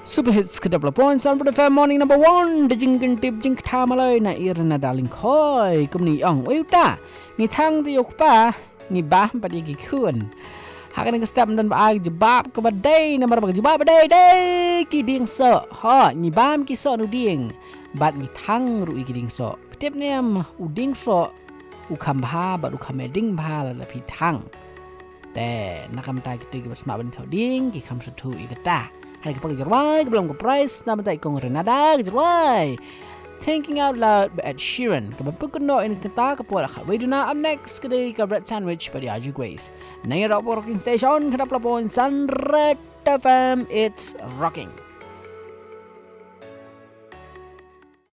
Super hits ke double point Sun for the fair morning number 1 de jing kan tip jing kha ma lai na ir na darling khoi kum ni ong wei ta ni thang ti yok pa ni ba pa di ki khun ha kan ke step dan ba jebab ke badai na mar ba jebab badai dai ki ding so ha ni bam ki so nu ding bat ni thang ru ki ding so tip nem u ding so u kham bha ba u kham ding bha la pi thangแต่นักคำตายกิติกับสมาบันเทาดิ้งกิคำสุดทูอีกตาให้กับปากจรวายกับลงกับไพรส์นำมาแต่กงเรนาดาจรวาย Thinking Out Loud แบบ Ed Sheeran กับมันปุ๊กโนอินกันตากับปวดละค่ะไว้ดูนะ up next ก็ได้กับ Red Sandwich ไปที่ RG Grace ในรอบ Rocking Station ครับละบน Sun Red FM It's Rocking